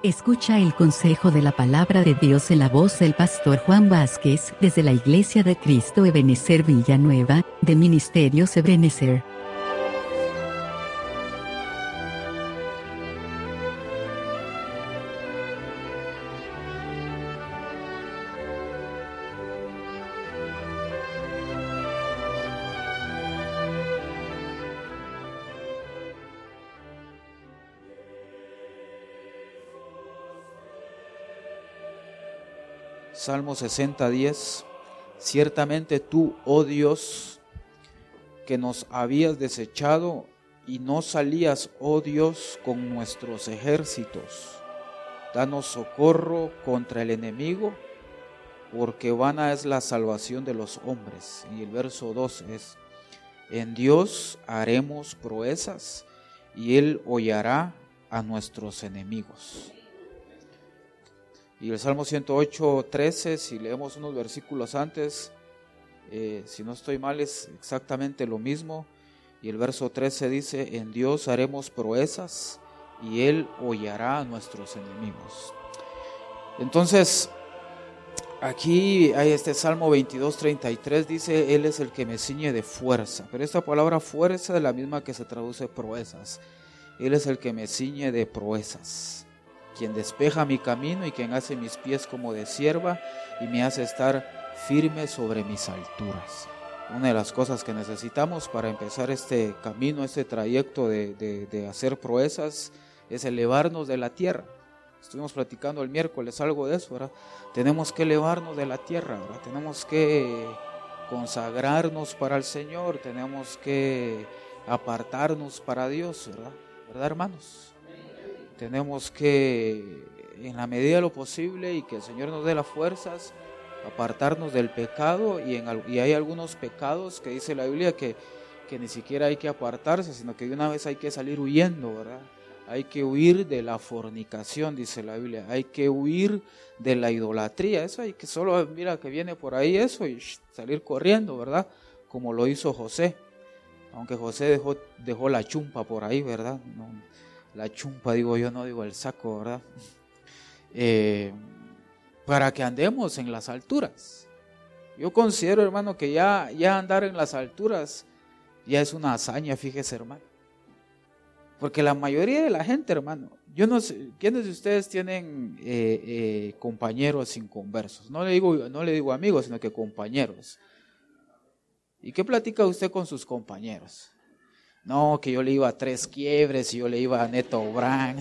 Escucha el consejo de la palabra de Dios en la voz del pastor Juan Vázquez, desde la Iglesia de Cristo Ebenezer Villanueva, de Ministerios Ebenezer. Salmo 60:10. Ciertamente tú, oh Dios, que nos habías desechado y no salías, oh Dios, con nuestros ejércitos. Danos socorro contra el enemigo, porque vana es la salvación de los hombres. Y el verso 2 es: en Dios haremos proezas y Él hollará a nuestros enemigos. Y el Salmo 108:13, si leemos unos versículos antes, si no estoy mal, es exactamente lo mismo. Y el verso 13 dice: en Dios haremos proezas y Él hollará a nuestros enemigos. Entonces, aquí hay este Salmo 22:33, dice: Él es el que me ciñe de fuerza. Pero esta palabra fuerza es la misma que se traduce proezas. Él es el que me ciñe de proezas, quien despeja mi camino y quien hace mis pies como de cierva y me hace estar firme sobre mis alturas. Una de las cosas que necesitamos para empezar este camino, este trayecto de hacer proezas, es elevarnos de la tierra. Estuvimos platicando el miércoles algo de eso, ¿verdad? Tenemos que elevarnos de la tierra, ¿verdad? Tenemos que consagrarnos para el Señor, tenemos que apartarnos para Dios, ¿verdad, hermanos? Tenemos que, en la medida de lo posible, y que el Señor nos dé las fuerzas, apartarnos del pecado. Y hay algunos pecados que dice la Biblia que ni siquiera hay que apartarse, sino que de una vez hay que salir huyendo, ¿verdad? Hay que huir de la fornicación, dice la Biblia. Hay que huir de la idolatría. Eso hay que solo, mira que viene por ahí eso, y salir corriendo, ¿verdad? Como lo hizo José. Aunque José dejó la chumpa por ahí, ¿verdad? No, la chumpa digo yo, no digo el saco, ¿verdad? Para que andemos en las alturas. Yo considero, hermano, que ya andar en las alturas ya es una hazaña, fíjese, hermano. Porque la mayoría de la gente, hermano, yo no sé, ¿quiénes de ustedes tienen compañeros inconversos? No le digo amigos, sino que compañeros. ¿Y qué platica usted con sus compañeros? No, que yo le iba a Tres Quiebres y yo le iba a Neto Brand.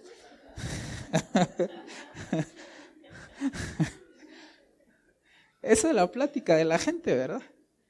Esa es la plática de la gente, ¿verdad?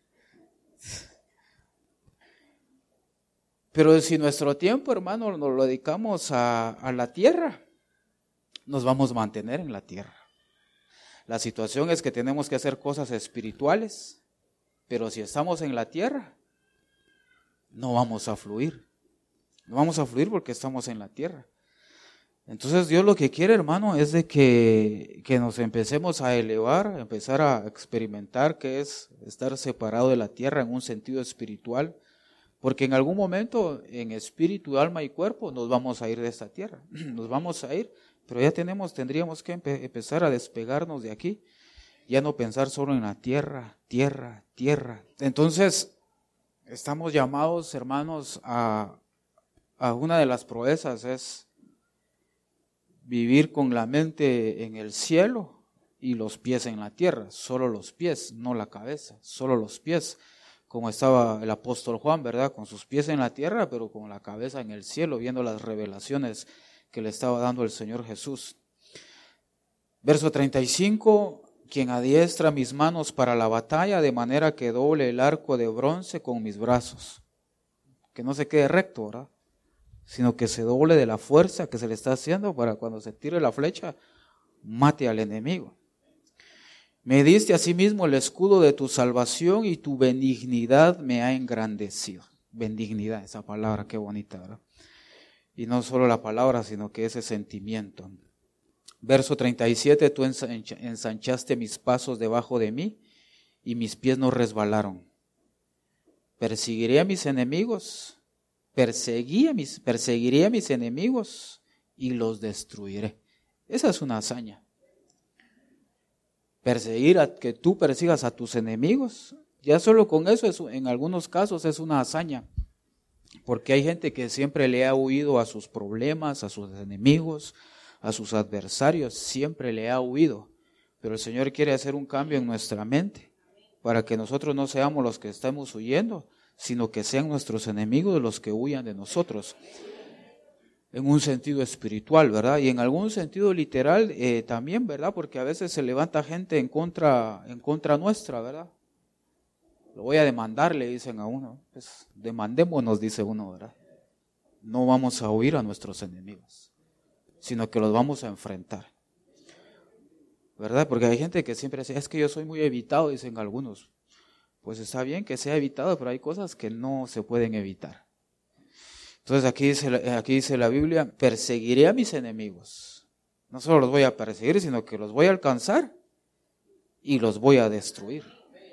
Pero si nuestro tiempo, hermano, nos lo dedicamos a la tierra, nos vamos a mantener en la tierra. La situación es que tenemos que hacer cosas espirituales, pero si estamos en la tierra, no vamos a fluir. No vamos a fluir porque estamos en la tierra. Entonces Dios lo que quiere, hermano, es de que nos empecemos a elevar, empezar a experimentar qué es estar separado de la tierra en un sentido espiritual, porque en algún momento en espíritu, alma y cuerpo nos vamos a ir de esta tierra, nos vamos a ir, pero ya tendríamos que empezar a despegarnos de aquí, ya no pensar solo en la tierra. Entonces estamos llamados, hermanos, a una de las proezas es vivir con la mente en el cielo y los pies en la tierra. Solo los pies, no la cabeza, solo los pies. Como estaba el apóstol Juan, ¿verdad? Con sus pies en la tierra, pero con la cabeza en el cielo, viendo las revelaciones que le estaba dando el Señor Jesús. Verso 35, quien adiestra mis manos para la batalla, de manera que doble el arco de bronce con mis brazos. Que no se quede recto, ¿verdad? Sino que se doble de la fuerza que se le está haciendo para cuando se tire la flecha, mate al enemigo. Me diste asimismo el escudo de tu salvación y tu benignidad me ha engrandecido. Benignidad, esa palabra, qué bonita, ¿verdad? Y no solo la palabra, sino que ese sentimiento. Verso 37, tú ensanchaste mis pasos debajo de mí y mis pies no resbalaron. Perseguiré a mis enemigos. Perseguiré a mis enemigos y los destruiré. Esa es una hazaña. Que tú persigas a tus enemigos, ya solo con eso en algunos casos es una hazaña. Porque hay gente que siempre le ha huido a sus problemas, a sus enemigos, a sus adversarios, siempre le ha huido. Pero el Señor quiere hacer un cambio en nuestra mente para que nosotros no seamos los que estamos huyendo, sino que sean nuestros enemigos los que huyan de nosotros. En un sentido espiritual, ¿verdad? Y en algún sentido literal también, ¿verdad? Porque a veces se levanta gente en contra nuestra, ¿verdad? Lo voy a demandar, le dicen a uno. Pues demandémonos, dice uno, ¿verdad? No vamos a huir a nuestros enemigos, sino que los vamos a enfrentar, ¿verdad? Porque hay gente que siempre dice, es que yo soy muy evitado, dicen algunos. Pues está bien que sea evitado, pero hay cosas que no se pueden evitar. Entonces aquí dice la Biblia, perseguiré a mis enemigos. No solo los voy a perseguir, sino que los voy a alcanzar y los voy a destruir.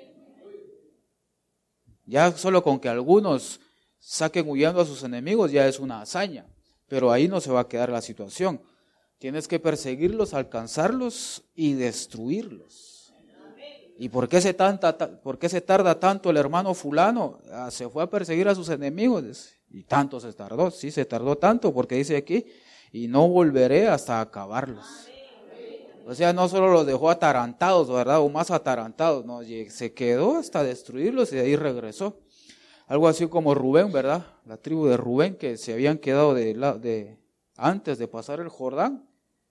Ya solo con que algunos saquen huyendo a sus enemigos ya es una hazaña, pero ahí no se va a quedar la situación. Tienes que perseguirlos, alcanzarlos y destruirlos. ¿Y por qué se tarda tanto el hermano fulano? Se fue a perseguir a sus enemigos. Y tanto se tardó, sí se tardó tanto, porque dice aquí, y no volveré hasta acabarlos. O sea, no solo los dejó atarantados, ¿verdad? O más atarantados, no, se quedó hasta destruirlos y de ahí regresó. Algo así como Rubén, ¿verdad? La tribu de Rubén, que se habían quedado antes de pasar el Jordán.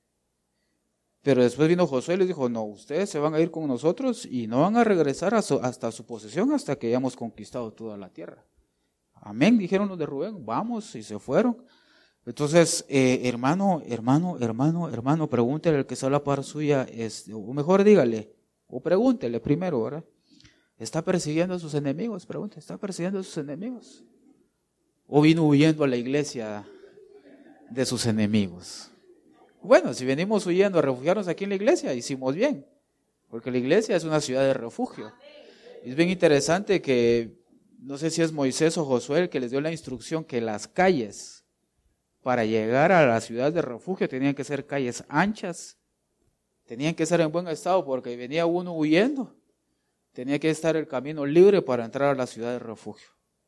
Pero después vino Josué y les dijo, no, ustedes se van a ir con nosotros y no van a regresar hasta su posesión hasta que hayamos conquistado toda la tierra. Amén, dijeron los de Rubén, vamos, y se fueron. Entonces, hermano, pregúntele al que está a la par suya, o mejor dígale, o pregúntele primero, ¿verdad? ¿Está persiguiendo a sus enemigos? Pregúntele, ¿está persiguiendo a sus enemigos? ¿O vino huyendo a la iglesia de sus enemigos? Bueno, si venimos huyendo a refugiarnos aquí en la iglesia, hicimos bien, porque la iglesia es una ciudad de refugio. Es bien interesante que, no sé si es Moisés o Josué el que les dio la instrucción que las calles para llegar a la ciudad de refugio tenían que ser calles anchas, tenían que ser en buen estado porque venía uno huyendo, tenía que estar el camino libre para entrar a la ciudad de refugio.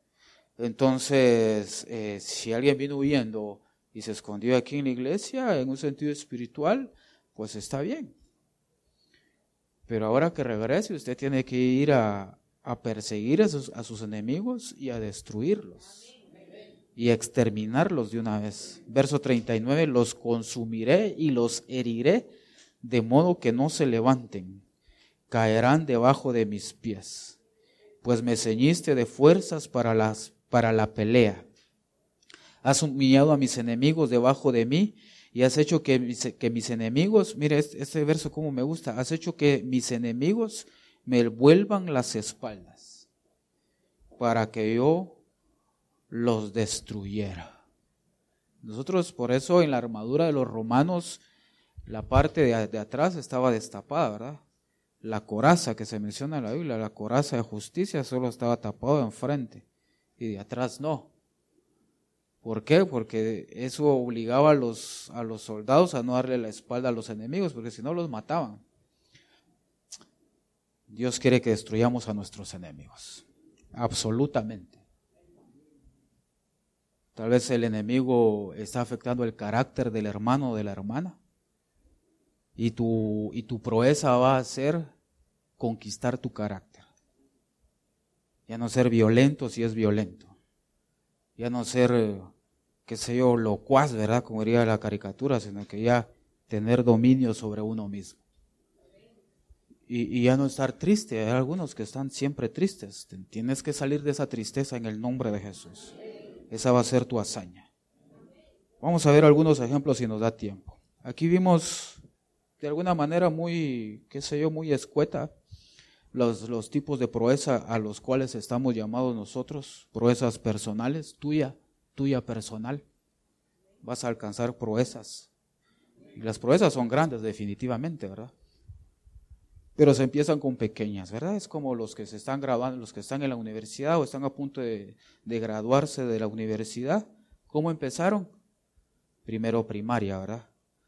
Entonces, si alguien vino huyendo y se escondió aquí en la iglesia, en un sentido espiritual, pues está bien. Pero ahora que regrese, usted tiene que ir a perseguir a sus enemigos y a destruirlos y a exterminarlos de una vez. Verso 39, los consumiré y los heriré de modo que no se levanten, caerán debajo de mis pies, pues me ceñiste de fuerzas para la pelea. Has humillado a mis enemigos debajo de mí y has hecho que mis enemigos, mire este verso como me gusta, has hecho que mis enemigos me vuelvan las espaldas para que yo los destruyera. Nosotros por eso en la armadura de los romanos la parte de atrás estaba destapada, ¿verdad? La coraza que se menciona en la Biblia, la coraza de justicia solo estaba tapado enfrente y de atrás no. ¿Por qué? Porque eso obligaba a los soldados a no darle la espalda a los enemigos, porque si no los mataban. Dios quiere que destruyamos a nuestros enemigos, absolutamente. Tal vez el enemigo está afectando el carácter del hermano o de la hermana, y tu proeza va a ser conquistar tu carácter. Ya no ser violento si es violento. Ya no ser, qué sé yo, locuaz, ¿verdad? Como diría la caricatura, sino que ya tener dominio sobre uno mismo. Y ya no estar triste. Hay algunos que están siempre tristes. Tienes que salir de esa tristeza en el nombre de Jesús. Esa va a ser tu hazaña. Vamos a ver algunos ejemplos si nos da tiempo. Aquí vimos de alguna manera muy, qué sé yo, muy escueta los tipos de proeza a los cuales estamos llamados nosotros, proezas personales, tuya personal. Vas a alcanzar proezas. Y las proezas son grandes definitivamente, ¿verdad? Pero se empiezan con pequeñas, ¿verdad? Es como los que se están graduando, los que están en la universidad o están a punto de graduarse de la universidad. ¿Cómo empezaron? Primero primaria, ¿verdad?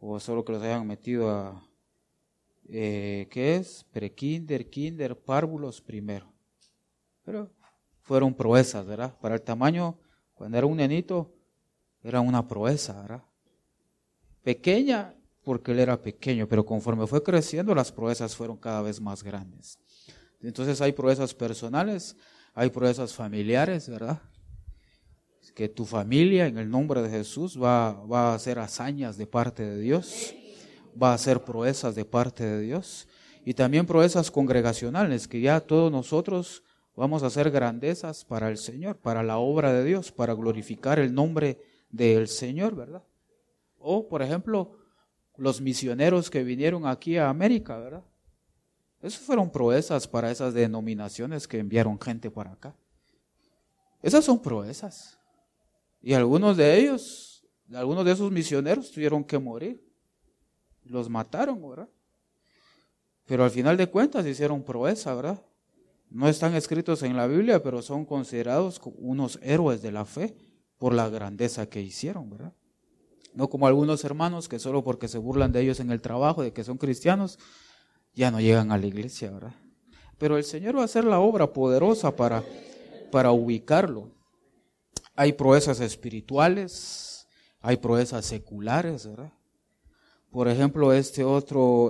o solo que los hayan metido a, ¿qué es? Prekinder, kinder, párvulos primero. Pero fueron proezas, ¿verdad? Para el tamaño, cuando era un nenito, era una proeza, ¿verdad? Pequeña, porque él era pequeño, pero conforme fue creciendo, las proezas fueron cada vez más grandes. Entonces hay proezas personales, hay proezas familiares, ¿verdad? Que tu familia, en el nombre de Jesús, va a hacer hazañas de parte de Dios, va a hacer proezas de parte de Dios, y también proezas congregacionales, que ya todos nosotros vamos a hacer grandezas para el Señor, para la obra de Dios, para glorificar el nombre del Señor, ¿verdad? O, por ejemplo, los misioneros que vinieron aquí a América, ¿verdad? Esas fueron proezas para esas denominaciones que enviaron gente para acá. Esas son proezas. Y algunos de esos misioneros tuvieron que morir. Los mataron, ¿verdad? Pero al final de cuentas hicieron proeza, ¿verdad? No están escritos en la Biblia, pero son considerados unos héroes de la fe por la grandeza que hicieron, ¿verdad? No como algunos hermanos que solo porque se burlan de ellos en el trabajo, de que son cristianos, ya no llegan a la iglesia, ¿verdad? Pero el Señor va a hacer la obra poderosa para ubicarlo. Hay proezas espirituales, hay proezas seculares, ¿verdad? Por ejemplo, este otro,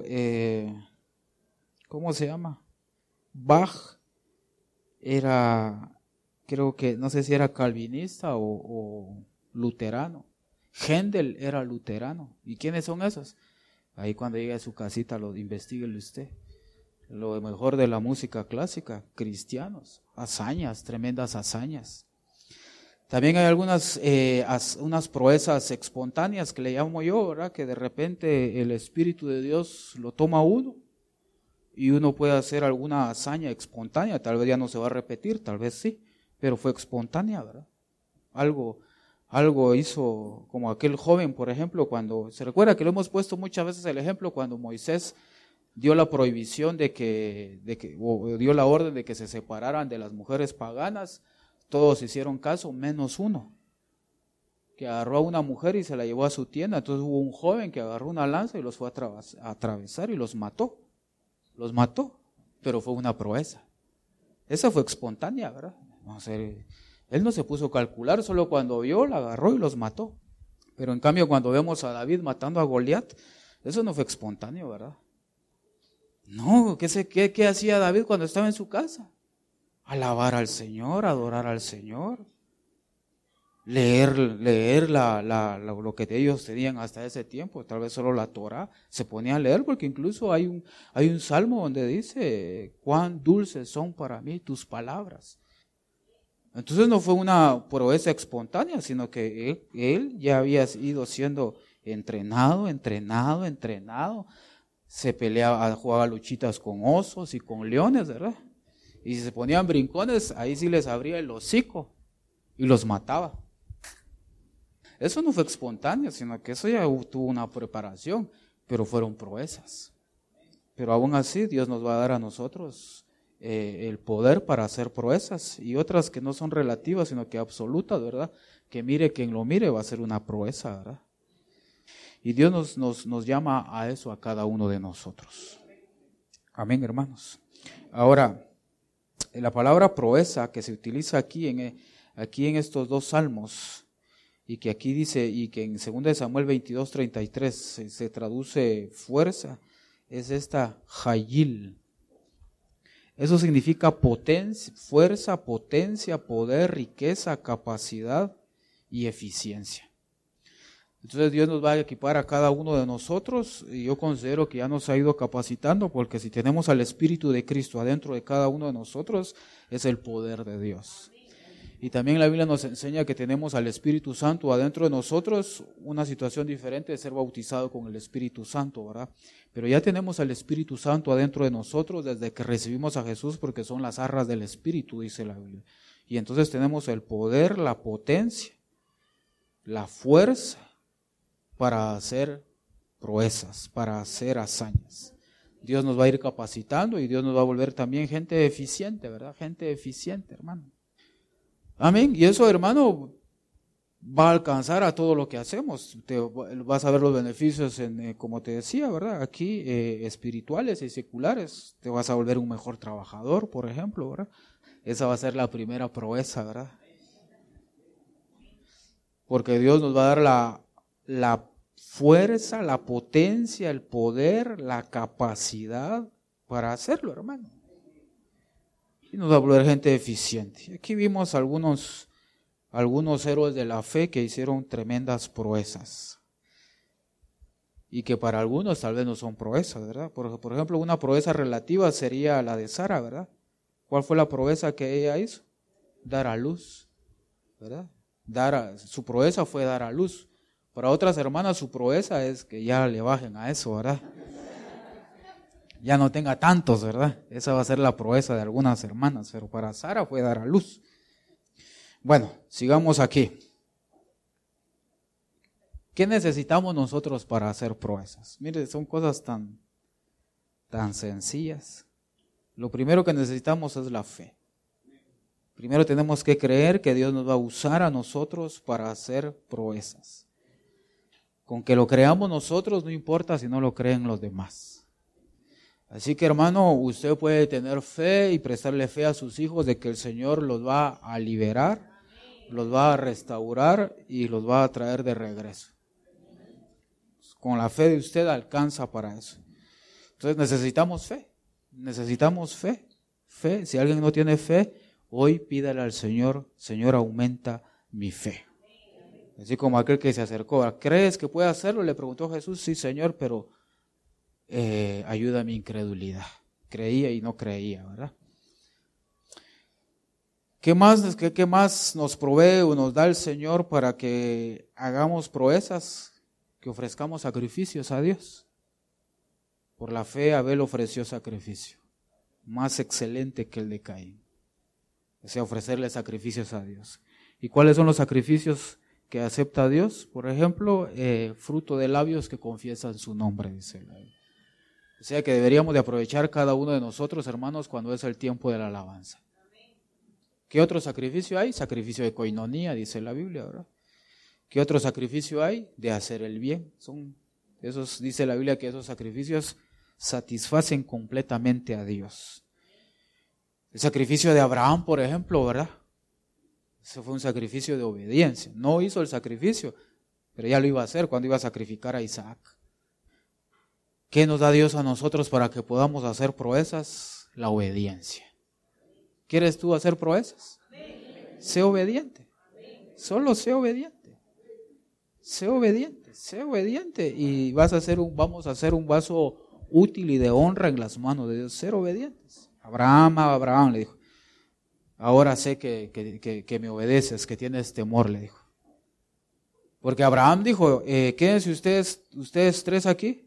¿cómo se llama? Bach era, creo que, no sé si era calvinista o luterano. Händel era luterano. ¿Y quiénes son esos? Ahí cuando llegue a su casita, investíguelo usted. Lo mejor de la música clásica, cristianos, hazañas, tremendas hazañas. También hay unas proezas espontáneas que le llamo yo, ¿verdad? Que de repente el Espíritu de Dios lo toma a uno y uno puede hacer alguna hazaña espontánea. Tal vez ya no se va a repetir, tal vez sí, pero fue espontánea, ¿verdad? Algo hizo, como aquel joven, por ejemplo, cuando, se recuerda que lo hemos puesto muchas veces el ejemplo, cuando Moisés dio la prohibición o dio la orden de que se separaran de las mujeres paganas, todos hicieron caso, menos uno, que agarró a una mujer y se la llevó a su tienda. Entonces hubo un joven que agarró una lanza y los fue a atravesar y los mató, pero fue una proeza. Esa fue espontánea, ¿verdad? Él no se puso a calcular, solo cuando vio, la agarró y los mató. Pero en cambio, cuando vemos a David matando a Goliat, eso no fue espontáneo, ¿verdad? No, ¿qué hacía David cuando estaba en su casa? Alabar al Señor, adorar al Señor, leer lo que ellos tenían hasta ese tiempo, tal vez solo la Torá, se ponía a leer, porque incluso hay un salmo donde dice, cuán dulces son para mí tus palabras. Entonces no fue una proeza espontánea, sino que él ya había ido siendo entrenado, se peleaba, jugaba luchitas con osos y con leones, ¿verdad? Y si se ponían brincones, ahí sí les abría el hocico y los mataba. Eso no fue espontáneo, sino que eso ya tuvo una preparación, pero fueron proezas. Pero aún así Dios nos va a dar a nosotros el poder para hacer proezas, y otras que no son relativas, sino que absolutas, ¿verdad? Que mire quien lo mire, va a ser una proeza, ¿verdad? Y Dios nos llama a eso a cada uno de nosotros. Amén, hermanos. Ahora, la palabra proeza que se utiliza aquí en estos dos salmos, y que aquí dice, y que en 2 Samuel 22:33 se traduce fuerza, es esta Hayil. Eso significa fuerza, potencia, poder, riqueza, capacidad y eficiencia. Entonces Dios nos va a equipar a cada uno de nosotros, y yo considero que ya nos ha ido capacitando, porque si tenemos al Espíritu de Cristo adentro de cada uno de nosotros, es el poder de Dios. Y también la Biblia nos enseña que tenemos al Espíritu Santo adentro de nosotros, una situación diferente de ser bautizado con el Espíritu Santo, ¿verdad? Pero ya tenemos al Espíritu Santo adentro de nosotros desde que recibimos a Jesús, porque son las arras del Espíritu, dice la Biblia. Y entonces tenemos el poder, la potencia, la fuerza para hacer proezas, para hacer hazañas. Dios nos va a ir capacitando y Dios nos va a volver también gente eficiente, ¿verdad? Gente eficiente, hermano. Amén. Y eso, hermano, va a alcanzar a todo lo que hacemos. Vas a ver los beneficios, como te decía, ¿verdad? Aquí, espirituales y seculares. Te vas a volver un mejor trabajador, por ejemplo, ¿verdad? Esa va a ser la primera proeza, ¿verdad? Porque Dios nos va a dar la fuerza, la potencia, el poder, la capacidad para hacerlo, hermano. Y nos va a volver gente eficiente. Aquí vimos algunos héroes de la fe que hicieron tremendas proezas. Y que para algunos tal vez no son proezas, ¿verdad? Por ejemplo, una proeza relativa sería la de Sara, ¿verdad? ¿Cuál fue la proeza que ella hizo? Dar a luz, ¿verdad? Su proeza fue dar a luz. Para otras hermanas su proeza es que ya le bajen a eso, ¿verdad? Ya no tenga tantos, ¿verdad? Esa va a ser la proeza de algunas hermanas, pero para Sara fue dar a luz. Bueno, sigamos aquí. ¿Qué necesitamos nosotros para hacer proezas? Mire, son cosas tan sencillas. Lo primero que necesitamos es la fe. Primero tenemos que creer que Dios nos va a usar a nosotros para hacer proezas. Con que lo creamos nosotros no importa si no lo creen los demás. Así que, hermano, usted puede tener fe y prestarle fe a sus hijos de que el Señor los va a liberar, los va a restaurar y los va a traer de regreso. Con la fe de usted alcanza para eso. Entonces necesitamos fe. Fe. Si alguien no tiene fe, hoy pídale al Señor: Señor, aumenta mi fe. Así como aquel que se acercó: ¿crees que puede hacerlo? Le preguntó Jesús: sí, Señor, pero ayuda a mi incredulidad. Creía y no creía, ¿verdad? ¿Qué más nos provee o nos da el Señor para que hagamos proezas? Que ofrezcamos sacrificios a Dios. Por la fe Abel ofreció sacrificio, más excelente que el de Caín. O sea, ofrecerle sacrificios a Dios. ¿Y cuáles son los sacrificios que acepta Dios? Por ejemplo, fruto de labios que confiesan su nombre, dice la Biblia. O sea que deberíamos de aprovechar cada uno de nosotros, hermanos, cuando es el tiempo de la alabanza. ¿Qué otro sacrificio hay? Sacrificio de coinonía, dice la Biblia, ¿verdad? ¿Qué otro sacrificio hay? De hacer el bien. Dice la Biblia que esos sacrificios satisfacen completamente a Dios. El sacrificio de Abraham, por ejemplo, ¿verdad? Ese fue un sacrificio de obediencia. No hizo el sacrificio, pero ya lo iba a hacer cuando iba a sacrificar a Isaac. ¿Qué nos da Dios a nosotros para que podamos hacer proezas? La obediencia. ¿Quieres tú hacer proezas? Sé obediente. Solo sé obediente. Sé obediente y vamos a hacer un vaso útil y de honra en las manos de Dios. Ser obedientes. Abraham le dijo: ahora sé que me obedeces, que tienes temor, le dijo. Porque Abraham dijo: quédense ustedes tres aquí.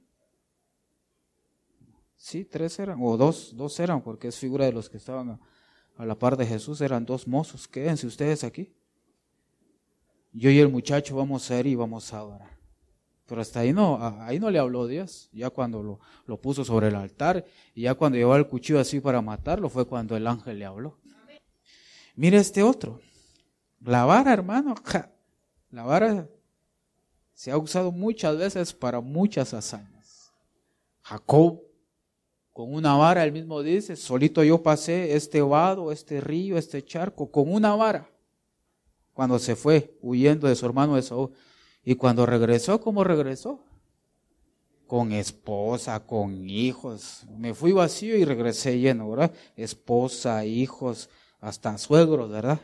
Sí, tres eran, o dos eran, porque es figura de los que estaban a la par de Jesús, eran dos mozos. Quédense ustedes aquí. Yo y el muchacho vamos a ir y vamos a adorar. Pero hasta ahí no le habló Dios. Ya cuando lo puso sobre el altar y ya cuando llevaba el cuchillo así para matarlo, fue cuando el ángel le habló. Mire este otro. La vara, hermano. La vara se ha usado muchas veces para muchas hazañas. Jacob, con una vara, él mismo dice: solito yo pasé este vado, este río, este charco, con una vara. Cuando se fue huyendo de su hermano Esaú. Y cuando regresó, ¿cómo regresó? Con esposa, con hijos. Me fui vacío y regresé lleno, ¿verdad? Esposa, hijos, hasta suegros, ¿verdad?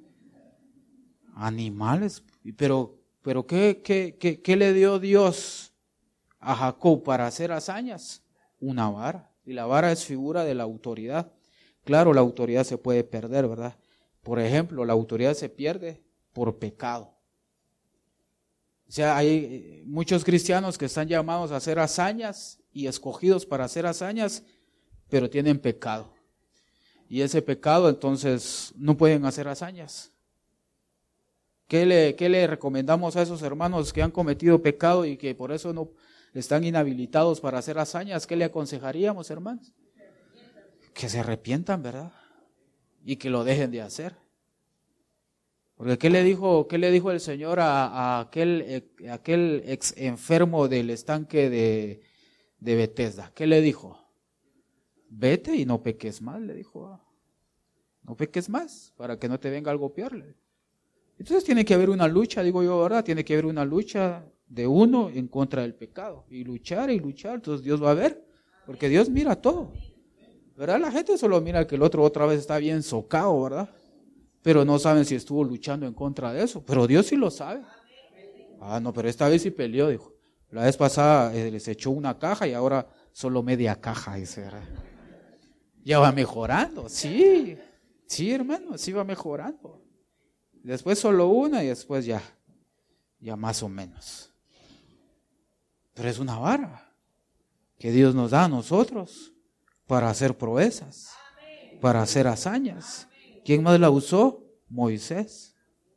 Animales. Pero ¿qué le dio Dios a Jacob para hacer hazañas? Una vara. Y la vara es figura de la autoridad. Claro, la autoridad se puede perder, ¿verdad? Por ejemplo, la autoridad se pierde por pecado. O sea, hay muchos cristianos que están llamados a hacer hazañas y escogidos para hacer hazañas, pero tienen pecado. Y ese pecado, entonces, no pueden hacer hazañas. ¿Qué le recomendamos a esos hermanos que han cometido pecado y que por eso no están inhabilitados para hacer hazañas? ¿Qué le aconsejaríamos, hermanos? Que se arrepientan, ¿verdad? Y que lo dejen de hacer. Porque ¿qué le dijo el Señor a aquel ex enfermo del estanque de Betesda? ¿Qué le dijo? Vete y no peques más, le dijo. No peques más, para que no te venga algo peor. Entonces tiene que haber una lucha, digo yo, ¿verdad? Tiene que haber una lucha de uno en contra del pecado. Y luchar, entonces Dios va a ver, porque Dios mira todo. ¿Verdad? La gente solo mira que el otro otra vez está bien socado, ¿verdad? Pero no saben si estuvo luchando en contra de eso. Pero Dios sí lo sabe. Ah, no, pero esta vez sí peleó, dijo. La vez pasada les echó una caja y ahora solo media caja, dice, ¿verdad? Ya va mejorando, sí, hermano, sí va mejorando. Después solo una y después ya más o menos. Pero es una vara que Dios nos da a nosotros para hacer proezas, para hacer hazañas. ¿Quién más la usó? Moisés.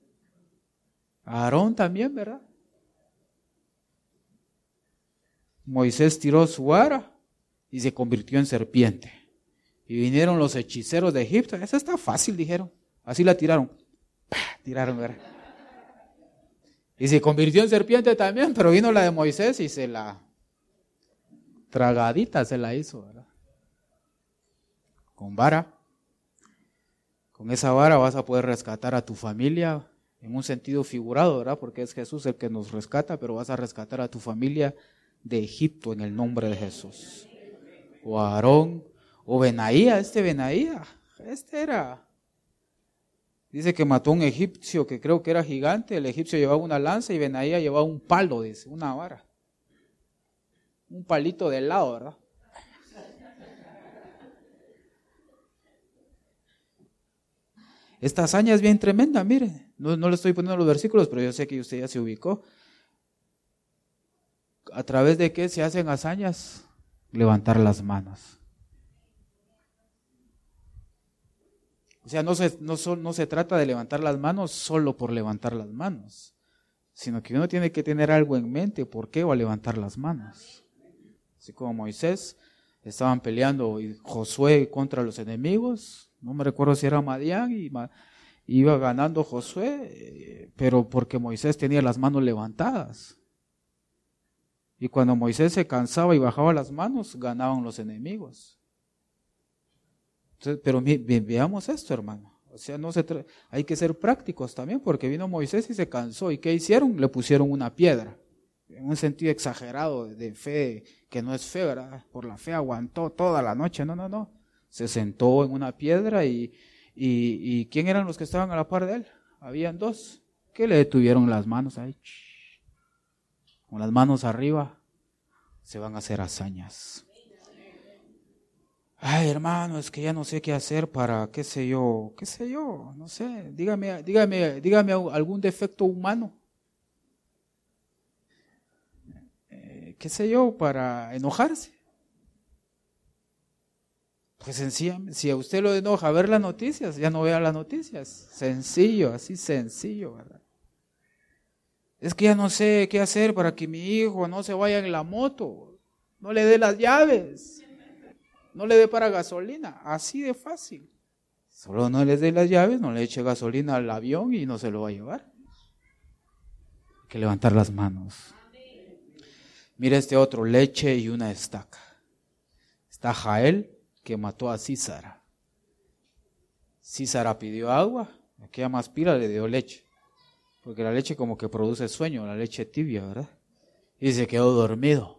Aarón también, ¿verdad? Moisés tiró su vara y se convirtió en serpiente. Y vinieron los hechiceros de Egipto. Esa está fácil, dijeron. Así la tiraron. Tiraron, ¿verdad? Y se convirtió en serpiente también, pero vino la de Moisés y se la tragadita se la hizo, ¿verdad? Con vara. Con esa vara vas a poder rescatar a tu familia en un sentido figurado, ¿verdad? Porque es Jesús el que nos rescata, pero vas a rescatar a tu familia de Egipto en el nombre de Jesús. O Aarón, o Benaía, Benaía, dice que mató a un egipcio que creo que era gigante. El egipcio llevaba una lanza y Benaía llevaba un palo, dice, una vara. Un palito de helado, ¿verdad? Esta hazaña es bien tremenda, mire. No le estoy poniendo los versículos, pero yo sé que usted ya se ubicó. ¿A través de qué se hacen hazañas? Levantar las manos. O sea, no se trata de levantar las manos solo por levantar las manos, sino que uno tiene que tener algo en mente, ¿por qué va a levantar las manos? Así como Moisés, estaban peleando y Josué contra los enemigos, no me recuerdo si era Madián, y iba ganando Josué, pero porque Moisés tenía las manos levantadas. Y cuando Moisés se cansaba y bajaba las manos, ganaban los enemigos. Entonces, pero veamos esto, hermano. O sea, hay que ser prácticos también, porque vino Moisés y se cansó. ¿Y qué hicieron? Le pusieron una piedra. En un sentido exagerado de fe, que no es fe, ¿verdad? Por la fe aguantó toda la noche. No. Se sentó en una piedra y ¿quién eran los que estaban a la par de él? Habían dos. Que le detuvieron las manos ahí. Con las manos arriba se van a hacer hazañas. Ay, hermano, es que ya no sé qué hacer para, qué sé yo, no sé, dígame algún defecto humano. Qué sé yo, para enojarse. Pues sencillamente, si a usted lo enoja ver las noticias, ya no vea las noticias. Sencillo, así sencillo, ¿verdad? Es que ya no sé qué hacer para que mi hijo no se vaya en la moto, no le dé las llaves. No le dé para gasolina, así de fácil. Solo no les dé las llaves, no le eche gasolina al avión y no se lo va a llevar. Hay que levantar las manos. Mira este otro, leche y una estaca. Está Jael, que mató a Císara. Císara pidió agua, aquella más pila le dio leche. Porque la leche como que produce sueño, la leche tibia, ¿verdad? Y se quedó dormido.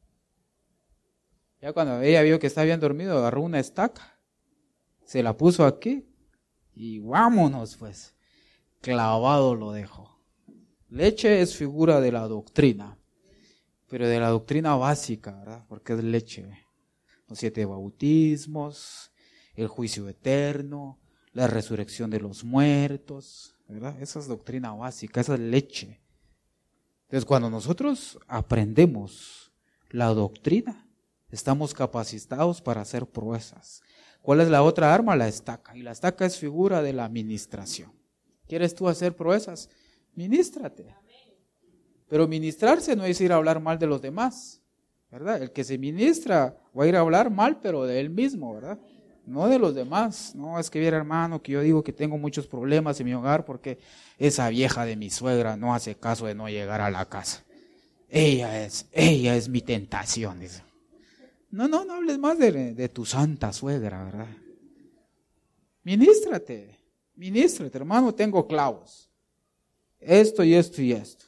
Ya cuando ella vio que estaba bien dormido, agarró una estaca, se la puso aquí y vámonos pues, clavado lo dejó. Leche es figura de la doctrina, pero de la doctrina básica, ¿verdad? Porque es leche. Los 7 bautismos, el juicio eterno, la resurrección de los muertos, ¿verdad? Esa es doctrina básica, esa es leche. Entonces cuando nosotros aprendemos la doctrina, estamos capacitados para hacer proezas. ¿Cuál es la otra arma? La estaca. Y la estaca es figura de la ministración. ¿Quieres tú hacer proezas? Ministrate. Pero ministrarse no es ir a hablar mal de los demás, ¿verdad? El que se ministra va a ir a hablar mal, pero de él mismo, ¿verdad? no de los demás. No, es que viera, hermano, que yo digo que tengo muchos problemas en mi hogar porque esa vieja de mi suegra no hace caso de no llegar a la casa. Ella es mi tentación, dice. No hables más de tu santa suegra, ¿verdad? Ministrate, hermano, tengo clavos. Esto y esto y esto.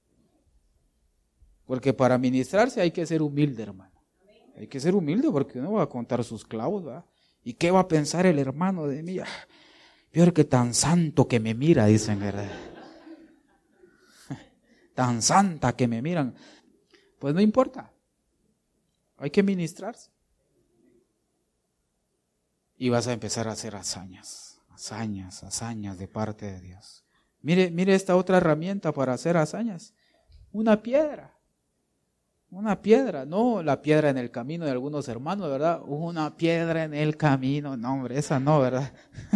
Porque para ministrarse hay que ser humilde, hermano. Hay que ser humilde porque uno va a contar sus clavos, ¿verdad? ¿Y qué va a pensar el hermano de mí? Peor que tan santo que me mira, dicen, ¿verdad? Tan santa que me miran. Pues no importa. Hay que ministrarse. Y vas a empezar a hacer hazañas de parte de Dios. Mire esta otra herramienta para hacer hazañas. Una piedra, no la piedra en el camino de algunos hermanos, ¿verdad? Una piedra en el camino, no hombre, esa no, ¿verdad?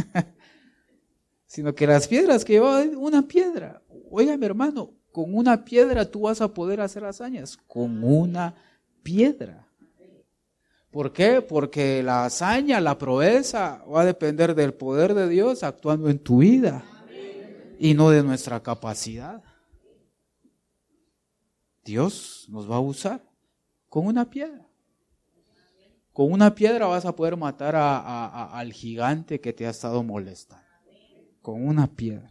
Sino que las piedras que llevaba, una piedra. Óigame, hermano, con una piedra tú vas a poder hacer hazañas, con una piedra. ¿Por qué? Porque la hazaña, la proeza va a depender del poder de Dios actuando en tu vida y no de nuestra capacidad. Dios nos va a usar con una piedra. Con una piedra vas a poder matar al gigante que te ha estado molestando. Con una piedra.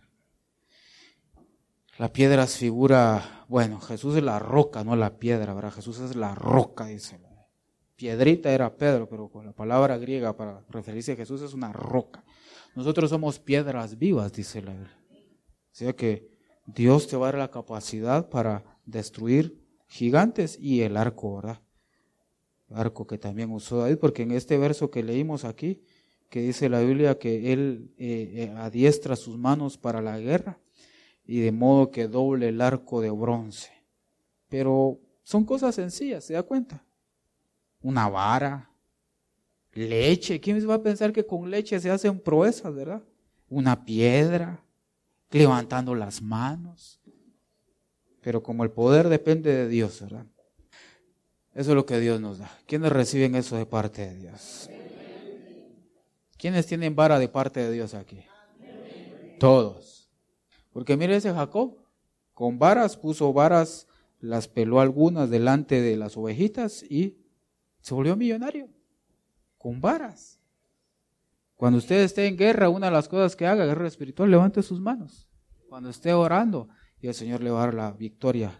La piedra es figura, bueno, Jesús es la roca, no la piedra, ¿verdad? Jesús es la roca, dice. Piedrita era Pedro, pero con la palabra griega para referirse a Jesús es una roca. Nosotros somos piedras vivas, dice la Biblia. O sea que Dios te va a dar la capacidad para destruir gigantes y el arco, ¿verdad? El arco que también usó David, porque en este verso que leímos aquí, que dice la Biblia que él adiestra sus manos para la guerra y de modo que doble el arco de bronce. Pero son cosas sencillas, ¿se da cuenta? Una vara, leche. ¿Quién va a pensar que con leche se hacen proezas, verdad? Una piedra, levantando las manos. Pero como el poder depende de Dios, ¿verdad? Eso es lo que Dios nos da. ¿Quiénes reciben eso de parte de Dios? ¿Quiénes tienen vara de parte de Dios aquí? Todos. Porque mire ese Jacob, con varas, puso varas, las peló algunas delante de las ovejitas y se volvió millonario, con varas. Cuando usted esté en guerra, una de las cosas que haga, guerra espiritual, levante sus manos. Cuando esté orando, y el Señor le va a dar la victoria.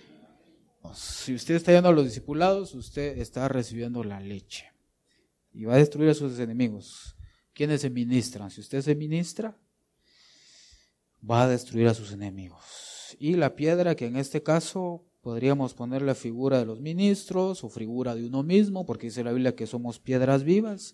Si usted está yendo a los discipulados, usted está recibiendo la leche. Y va a destruir a sus enemigos. ¿Quiénes se ministran? Si usted se ministra, va a destruir a sus enemigos. Y la piedra, que en este caso podríamos poner la figura de los ministros o figura de uno mismo, porque dice la Biblia que somos piedras vivas.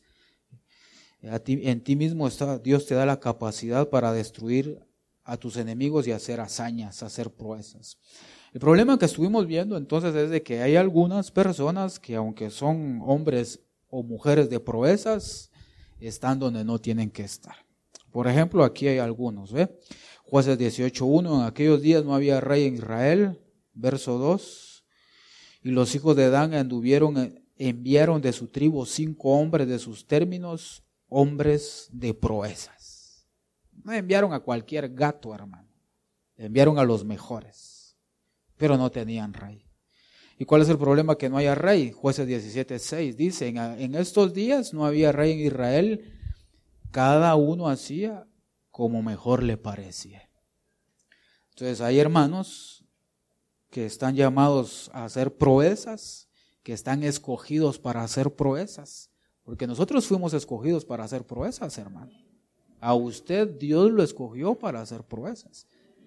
En ti mismo Dios te da la capacidad para destruir a tus enemigos y hacer hazañas, hacer proezas. El problema que estuvimos viendo entonces es de que hay algunas personas que, aunque son hombres o mujeres de proezas, están donde no tienen que estar. Por ejemplo, aquí hay algunos, ¿ve? Jueces 18:1, en aquellos días no había rey en Israel. Verso 2, y los hijos de Dan enviaron de su tribu 5 hombres de sus términos, hombres de proezas. No enviaron a cualquier gato, hermano. Enviaron a los mejores, pero no tenían rey. ¿Y cuál es el problema? Que no haya rey. Jueces 17:6 dice, en estos días no había rey en Israel, cada uno hacía como mejor le parecía. Entonces hay hermanos que están llamados a hacer proezas, que están escogidos para hacer proezas, porque nosotros fuimos escogidos para hacer proezas, hermano. A usted Dios lo escogió para hacer proezas.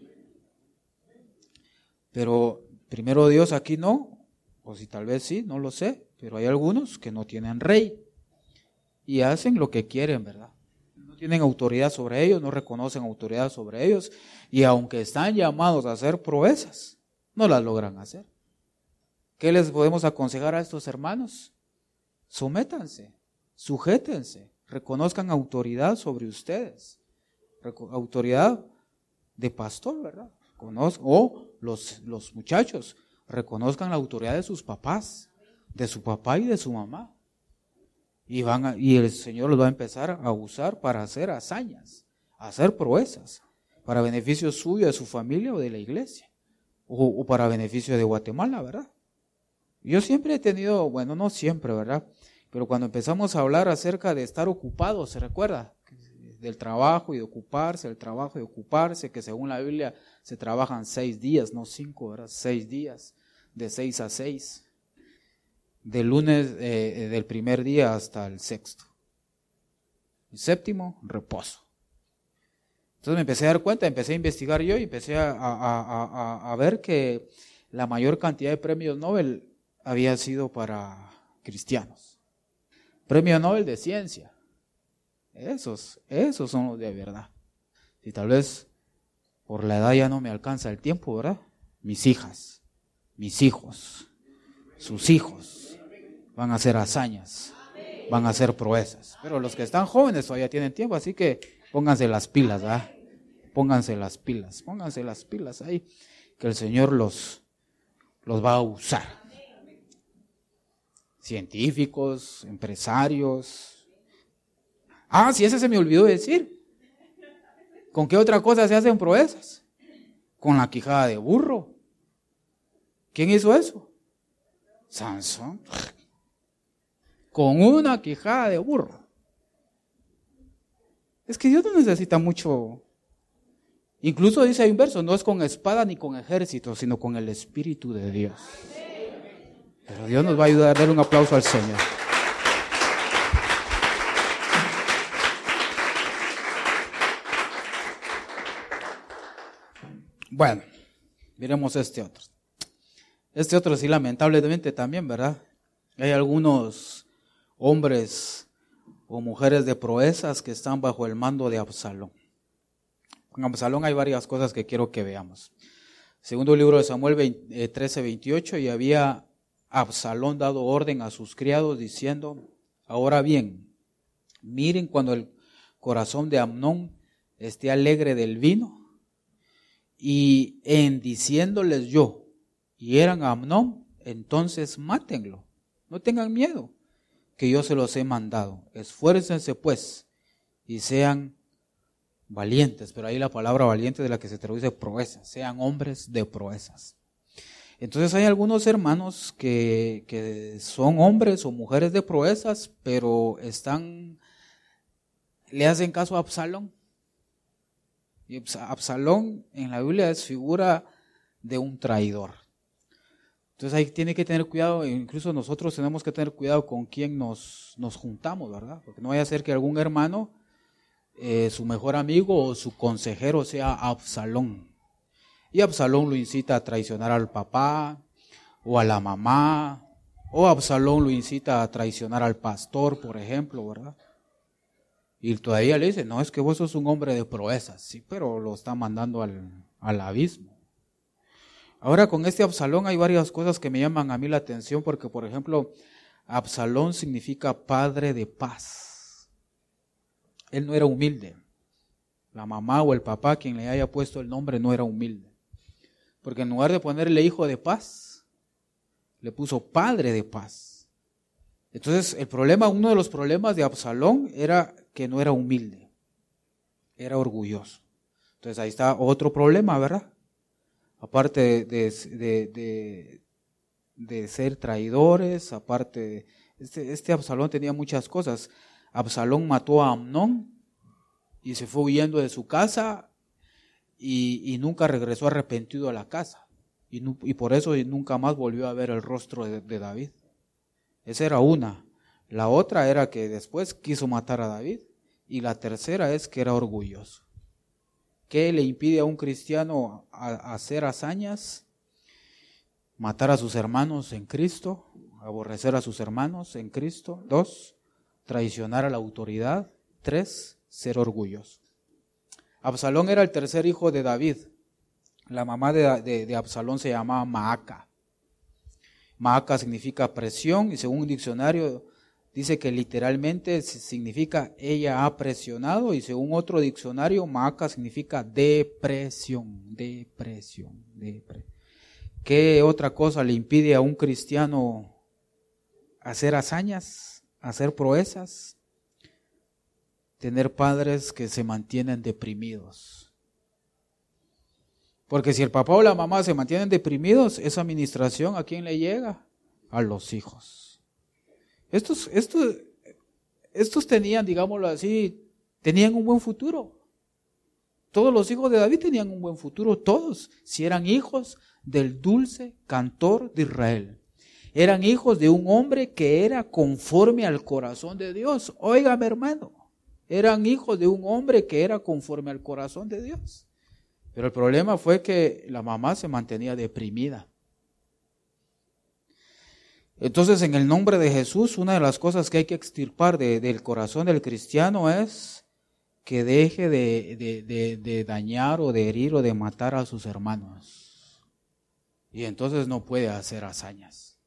Pero primero Dios aquí no, o si tal vez sí, no lo sé, pero hay algunos que no tienen rey y hacen lo que quieren, ¿verdad? No tienen autoridad sobre ellos, no reconocen autoridad sobre ellos, y aunque están llamados a hacer proezas, no las logran hacer. ¿Qué les podemos aconsejar a estos hermanos? Sométanse, sujétense, reconozcan autoridad sobre ustedes, autoridad de pastor, ¿verdad? O los muchachos reconozcan la autoridad de sus papás, de su papá y de su mamá. y el Señor los va a empezar a usar para hacer hazañas, a hacer proezas, para beneficio suyo, de su familia o de la iglesia, o para beneficio de Guatemala, ¿verdad? Yo siempre he tenido, bueno, no siempre, ¿verdad? Pero cuando empezamos a hablar acerca de estar ocupados, ¿se recuerda? Del trabajo y de ocuparse, el trabajo y de ocuparse, que según la Biblia se trabajan 6 días, no 5, ¿verdad? 6 días, de 6 a 6. Del lunes, del primer día hasta el sexto. El séptimo, reposo. Entonces me empecé a dar cuenta, empecé a investigar yo y empecé a ver que la mayor cantidad de premios Nobel había sido para cristianos. Premio Nobel de ciencia. Esos son los de verdad. Si tal vez por la edad ya no me alcanza el tiempo, ¿verdad? Mis hijas, mis hijos, sus hijos van a hacer hazañas, van a hacer proezas. Pero los que están jóvenes todavía tienen tiempo, así que pónganse las pilas, ¿verdad? Pónganse las pilas ahí, que el Señor los va a usar. Científicos, empresarios. Sí, ese se me olvidó decir. ¿Con qué otra cosa se hacen proezas? Con la quijada de burro. ¿Quién hizo eso? Sansón. Con una quijada de burro. Es que Dios no necesita mucho. Incluso dice hay un verso, no es con espada ni con ejército, sino con el Espíritu de Dios. Pero Dios nos va a ayudar a darle un aplauso al Señor. Bueno, miremos este otro. Este otro sí, lamentablemente también, ¿verdad? Hay algunos hombres o mujeres de proezas que están bajo el mando de Absalón. Con Absalón hay varias cosas que quiero que veamos. Segundo libro de Samuel 13:28, y había Absalón dado orden a sus criados diciendo: ahora bien, miren cuando el corazón de Amnón esté alegre del vino, y en diciéndoles yo, hieran a Amnón, entonces mátenlo, no tengan miedo, que yo se los he mandado. Esfuércense pues y sean valientes, pero ahí la palabra valiente de la que se traduce proezas, sean hombres de proezas. Entonces hay algunos hermanos que son hombres o mujeres de proezas, pero le hacen caso a Absalón. Y Absalón en la Biblia es figura de un traidor. Entonces ahí tiene que tener cuidado, incluso nosotros tenemos que tener cuidado con quién nos juntamos, ¿verdad? Porque no vaya a ser que algún hermano, su mejor amigo o su consejero sea Absalón. Y Absalón lo incita a traicionar al papá o a la mamá, o Absalón lo incita a traicionar al pastor, por ejemplo, ¿verdad? Y todavía le dice, no, es que vos sos un hombre de proezas, sí, pero lo está mandando al abismo. Ahora con este Absalón hay varias cosas que me llaman a mí la atención, porque por ejemplo, Absalón significa padre de paz. Él no era humilde. La mamá o el papá, quien le haya puesto el nombre, no era humilde. Porque en lugar de ponerle hijo de paz, le puso padre de paz. Entonces uno de los problemas de Absalón era que no era humilde, era orgulloso. Entonces ahí está otro problema, ¿verdad? Aparte de ser traidores, aparte, este Absalón tenía muchas cosas. Absalón mató a Amnón y se fue huyendo de su casa y nunca regresó arrepentido a la casa. Y por eso nunca más volvió a ver el rostro de David. Esa era una. La otra era que después quiso matar a David. Y la tercera es que era orgulloso. ¿Qué le impide a un cristiano hacer hazañas? Matar a sus hermanos en Cristo, aborrecer a sus hermanos en Cristo. 2, traicionar a la autoridad. 3, ser orgulloso. Absalón era el tercer hijo de David. La mamá de Absalón se llamaba Maaca. Maaca significa presión y según un diccionario dice que literalmente significa ella ha presionado, y según otro diccionario, Maaca significa depresión. ¿Qué otra cosa le impide a un cristiano hacer hazañas? hacer proezas, tener padres que se mantienen deprimidos. Porque si el papá o la mamá se mantienen deprimidos, esa administración ¿a quién le llega? A los hijos. Estos tenían, digámoslo así, tenían un buen futuro. Todos los hijos de David tenían un buen futuro, todos, si eran hijos del dulce cantor de Israel. Eran hijos de un hombre que era conforme al corazón de Dios. Óigame, hermano, eran hijos de un hombre que era conforme al corazón de Dios. Pero el problema fue que la mamá se mantenía deprimida. Entonces, en el nombre de Jesús, una de las cosas que hay que extirpar del corazón del cristiano es que deje de dañar o de herir o de matar a sus hermanos. Y entonces no puede hacer hazañas.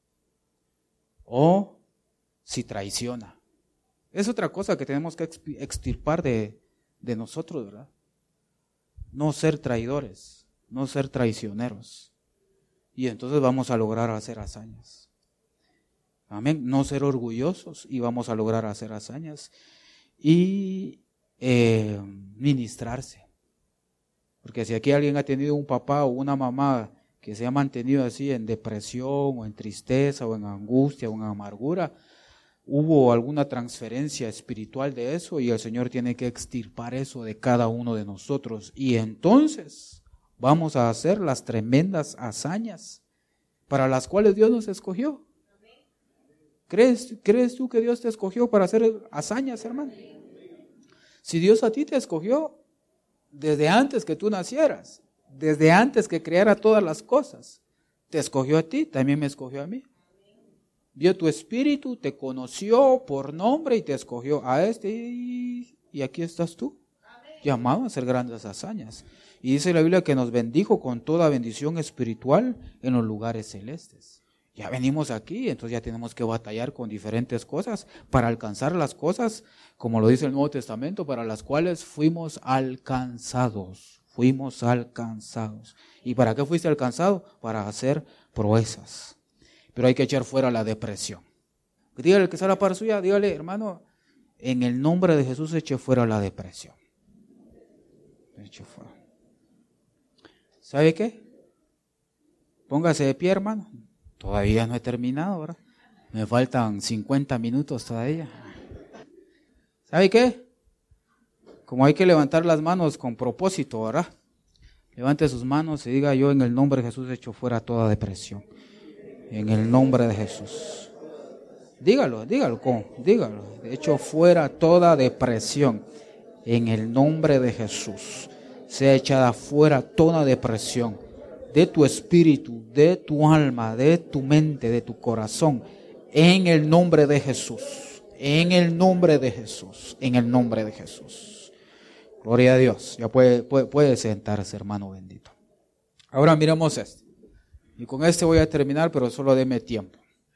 O si traiciona. Es otra cosa que tenemos que extirpar de nosotros, ¿verdad? No ser traidores, no ser traicioneros. Y entonces vamos a lograr hacer hazañas. Amén. No ser orgullosos y vamos a lograr hacer hazañas. Y ministrarse. Porque si aquí alguien ha tenido un papá o una mamá que se ha mantenido así en depresión o en tristeza o en angustia o en amargura, hubo alguna transferencia espiritual de eso y el Señor tiene que extirpar eso de cada uno de nosotros. Y entonces vamos a hacer las tremendas hazañas para las cuales Dios nos escogió. ¿Crees tú que Dios te escogió para hacer hazañas, hermano? Si Dios a ti te escogió desde antes que tú nacieras, desde antes que creara todas las cosas, te escogió a ti, también me escogió a mí. Vio tu espíritu, te conoció por nombre y te escogió a este y aquí estás tú, llamado a hacer grandes hazañas. Y dice la Biblia que nos bendijo con toda bendición espiritual en los lugares celestes. Ya venimos aquí, entonces ya tenemos que batallar con diferentes cosas para alcanzar las cosas, como lo dice el Nuevo Testamento, para las cuales fuimos alcanzados. Fuimos alcanzados. ¿Y para qué fuiste alcanzado? Para hacer proezas. Pero hay que echar fuera la depresión. Dígale que está a la par suya, dígale, hermano, en el nombre de Jesús eche fuera la depresión. Eche fuera. ¿Sabe qué? Póngase de pie, hermano. Todavía no he terminado, ¿verdad? Me faltan 50 minutos todavía. ¿Sabe qué? Como hay que levantar las manos con propósito, ¿verdad? Levante sus manos y diga: yo en el nombre de Jesús echo fuera toda depresión. En el nombre de Jesús. Dígalo. Echo fuera toda depresión. En el nombre de Jesús. Sea echada fuera toda depresión. De tu espíritu, de tu alma, de tu mente, de tu corazón, en el nombre de Jesús, en el nombre de Jesús, en el nombre de Jesús. Gloria a Dios. Ya puede sentarse, hermano bendito. Ahora miremos esto. Y con este voy a terminar, pero solo deme tiempo.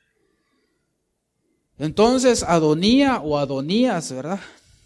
Entonces, Adonía o Adonías, ¿verdad?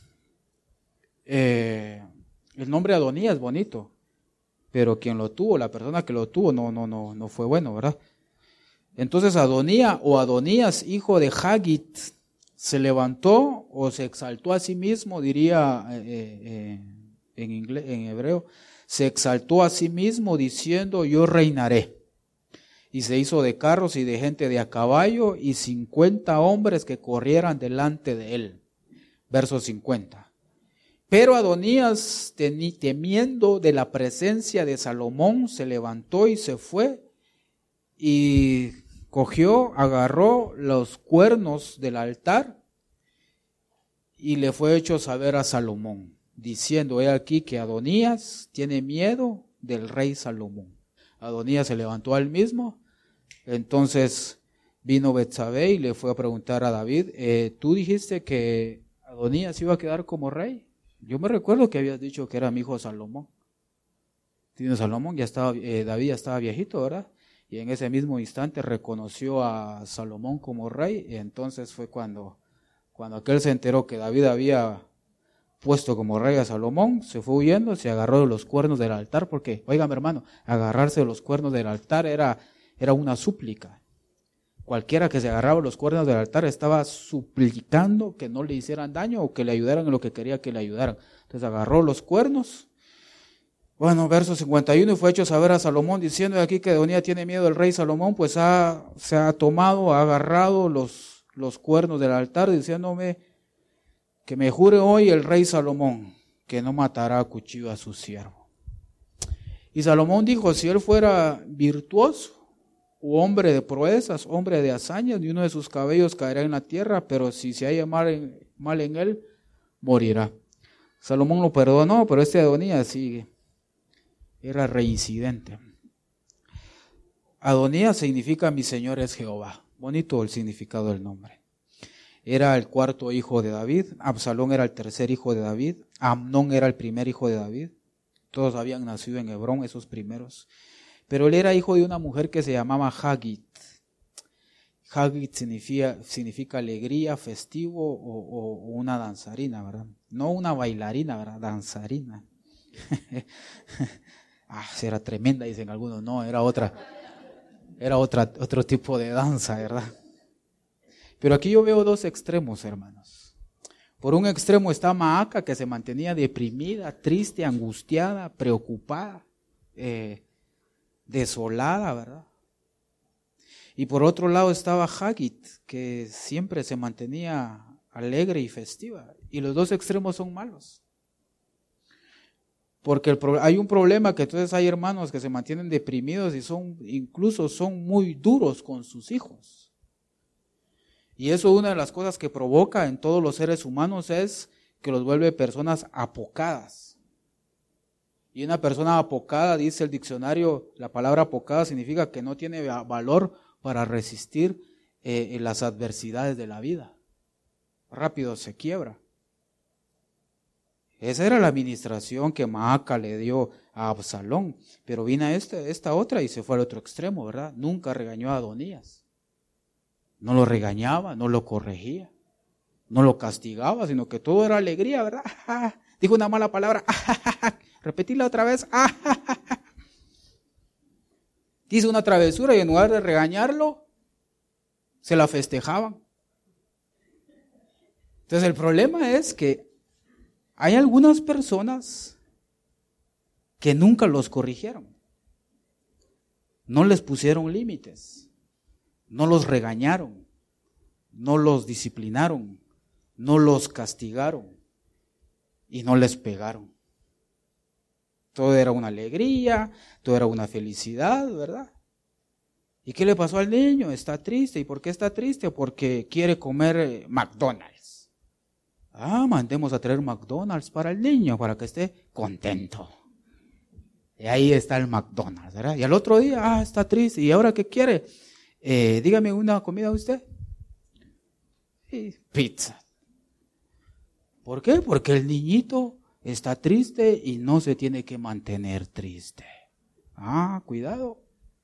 El nombre Adonías es bonito. Pero quien lo tuvo, la persona que lo tuvo, no fue bueno, ¿verdad? Entonces Adonía o Adonías, hijo de Hagit, se levantó o se exaltó a sí mismo, diría en hebreo, se exaltó a sí mismo diciendo: yo reinaré. Y se hizo de carros y de gente de a caballo y 50 hombres que corrieran delante de él. Verso 50. Pero Adonías, temiendo de la presencia de Salomón, se levantó y se fue y agarró los cuernos del altar y le fue hecho saber a Salomón, diciendo: he aquí que Adonías tiene miedo del rey Salomón. Adonías se levantó al mismo, entonces vino Betsabé y le fue a preguntar a David: ¿tú dijiste que Adonías iba a quedar como rey? Yo me recuerdo que habías dicho que era mi hijo Salomón. Salomón David ya estaba viejito, ¿verdad? Y en ese mismo instante reconoció a Salomón como rey. Y entonces fue cuando aquel se enteró que David había puesto como rey a Salomón, se fue huyendo, se agarró de los cuernos del altar, porque, óigame hermano, agarrarse de los cuernos del altar era una súplica. Cualquiera que se agarraba los cuernos del altar estaba suplicando que no le hicieran daño o que le ayudaran en lo que quería que le ayudaran. Entonces agarró los cuernos. Bueno, verso 51, y fue hecho saber a Salomón, diciendo de aquí que Adonía tiene miedo del rey Salomón, pues se ha tomado, ha agarrado los cuernos del altar, diciéndome que me jure hoy el rey Salomón que no matará a cuchillo a su siervo. Y Salomón dijo, si él fuera virtuoso, o hombre de proezas, hombre de hazañas, ni uno de sus cabellos caerá en la tierra, pero si se halla mal en él, morirá. Salomón lo perdonó, pero este Adonías sigue. Era reincidente. Adonías significa mi Señor es Jehová. Bonito el significado del nombre. Era el cuarto hijo de David. Absalón era el tercer hijo de David. Amnón era el primer hijo de David. Todos habían nacido en Hebrón, esos primeros. Pero él era hijo de una mujer que se llamaba Hagit. Hagit significa alegría, festivo o una danzarina, ¿verdad? No una bailarina, ¿verdad? Danzarina. Era tremenda, dicen algunos. No, era otro tipo de danza, ¿verdad? Pero aquí yo veo dos extremos, hermanos. Por un extremo está Maaca, que se mantenía deprimida, triste, angustiada, preocupada, desolada, ¿verdad? Y por otro lado estaba Hagit, que siempre se mantenía alegre y festiva. Y los dos extremos son malos. Porque hay un problema que entonces hay hermanos que se mantienen deprimidos y incluso son muy duros con sus hijos. Y eso, una de las cosas que provoca en todos los seres humanos, es que los vuelve personas apocadas. Y una persona apocada, dice el diccionario, la palabra apocada significa que no tiene valor para resistir las adversidades de la vida. Rápido se quiebra. Esa era la administración que Maaca le dio a Absalón, pero vino esta otra y se fue al otro extremo, ¿verdad? Nunca regañó a Adonías. No lo regañaba, no lo corregía, no lo castigaba, sino que todo era alegría, ¿verdad? Dijo una mala palabra, repetirla otra vez, hizo una travesura y en lugar de regañarlo, se la festejaban. Entonces el problema es que hay algunas personas que nunca los corrigieron, no les pusieron límites, no los regañaron, no los disciplinaron, no los castigaron y no les pegaron. Todo era una alegría, todo era una felicidad, ¿verdad? ¿Y qué le pasó al niño? Está triste. ¿Y por qué está triste? Porque quiere comer McDonald's. Mandemos a traer McDonald's para el niño, para que esté contento. Y ahí está el McDonald's, ¿verdad? Y al otro día, está triste. ¿Y ahora qué quiere? Dígame una comida usted. Pizza. ¿Por qué? Porque el niñito está triste y no se tiene que mantener triste. Cuidado.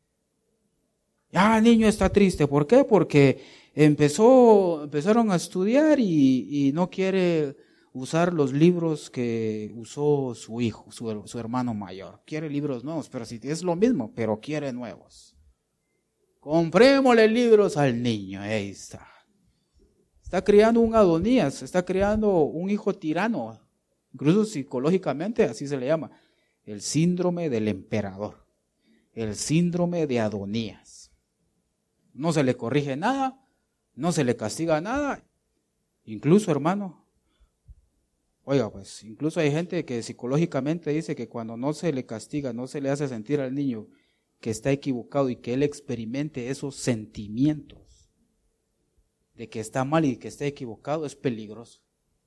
El niño está triste. ¿Por qué? Porque empezaron a estudiar y no quiere usar los libros que usó su hijo, su hermano mayor. Quiere libros nuevos, pero si es lo mismo, pero quiere nuevos. Comprémosle libros al niño. Ahí está. Está criando un Adonías, está criando un hijo tirano. Incluso psicológicamente así se le llama. El síndrome del emperador. El síndrome de Adonías. No se le corrige nada, no se le castiga nada. Incluso, hermano, incluso hay gente que psicológicamente dice que cuando no se le castiga, no se le hace sentir al niño que está equivocado y que él experimente esos sentimientos de que está mal y que está equivocado, es peligroso.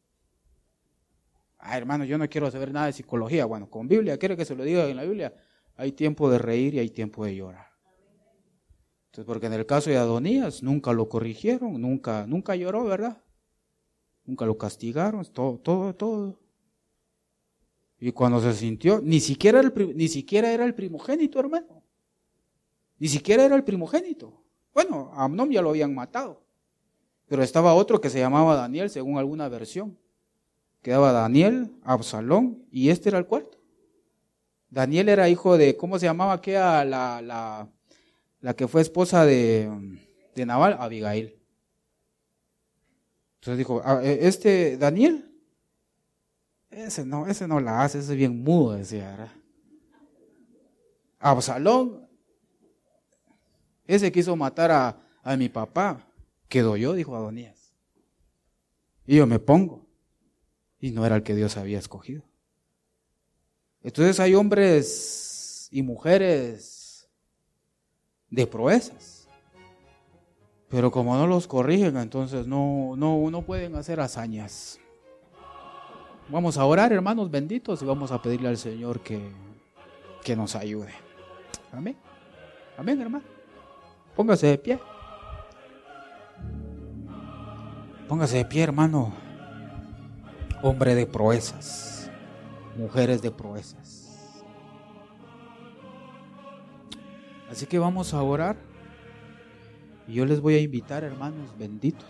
Hermano, yo no quiero saber nada de psicología. Bueno, con Biblia, ¿quiere que se lo diga en la Biblia? Hay tiempo de reír y hay tiempo de llorar. Entonces, porque en el caso de Adonías, nunca lo corrigieron, nunca lloró, ¿verdad? Nunca lo castigaron, todo. Y cuando se sintió, ni siquiera era el primogénito, hermano. Ni siquiera era el primogénito. Bueno, a Amnón ya lo habían matado. Pero estaba otro que se llamaba Daniel, según alguna versión. Quedaba Daniel, Absalón, y este era el cuarto. Daniel era hijo de, ¿cómo se llamaba aquella la que fue esposa de De Nabal, Abigail. Entonces dijo, Daniel, ese no la hace, ese es bien mudo, decía, ¿verdad? Absalón, ese quiso matar a mi papá, quedo yo, dijo Adonías. Y yo me pongo. Y no era el que Dios había escogido. Entonces hay hombres y mujeres de proezas. Pero como no los corrigen, entonces no pueden hacer hazañas. Vamos a orar, hermanos benditos, y vamos a pedirle al Señor que nos ayude. Amén. Amén, hermano. Póngase de pie. Póngase de pie, hermano. Hombre de proezas, mujeres de proezas. Así que vamos a orar. Y yo les voy a invitar, hermanos benditos,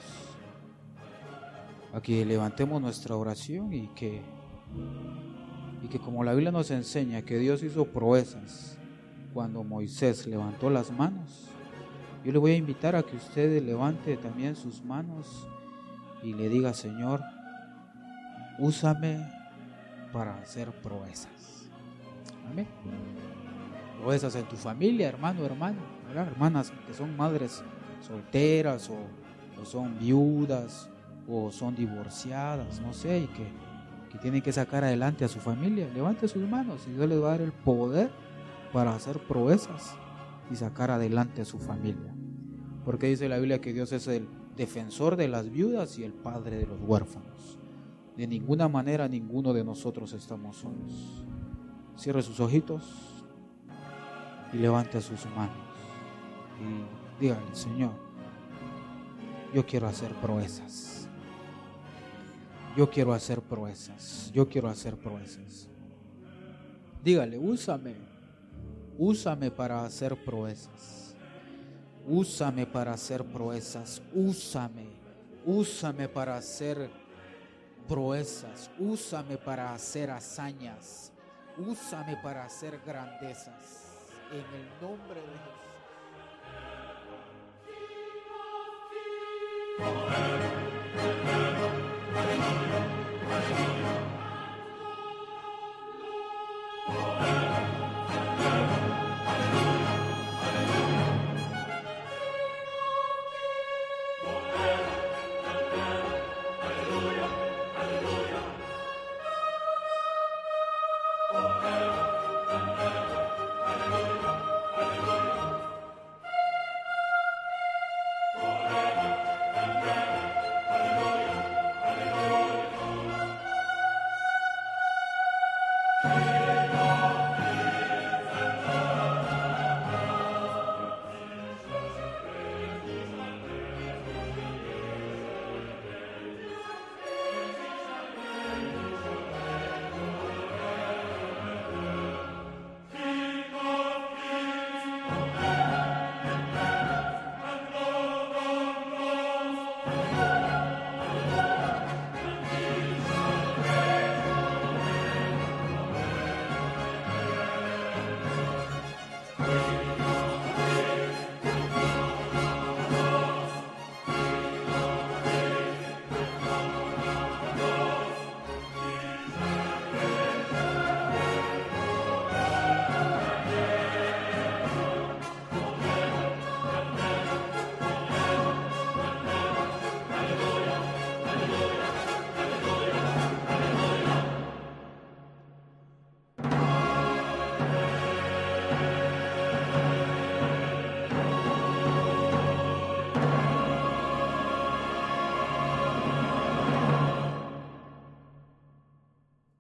a que levantemos nuestra oración y que como la Biblia nos enseña que Dios hizo proezas cuando Moisés levantó las manos, yo le voy a invitar a que usted levante también sus manos y le diga: Señor, úsame para hacer proezas. Amén. Proezas en tu familia, hermano, hermana, ¿verdad? Hermanas que son madres solteras o son viudas o son divorciadas, no sé, y que tienen que sacar adelante a su familia. Levante sus manos y Dios les va a dar el poder para hacer proezas y sacar adelante a su familia. Porque dice la Biblia que Dios es el defensor de las viudas y el padre de los huérfanos. De ninguna manera ninguno de nosotros estamos solos. Cierre sus ojitos y levante sus manos y dígale: Señor, yo quiero hacer proezas. Yo quiero hacer proezas. Yo quiero hacer proezas. Dígale: úsame para hacer proezas. Úsame para hacer proezas. Úsame para hacer proezas. Úsame para hacer hazañas. Úsame para hacer grandezas. En el nombre de Jesús.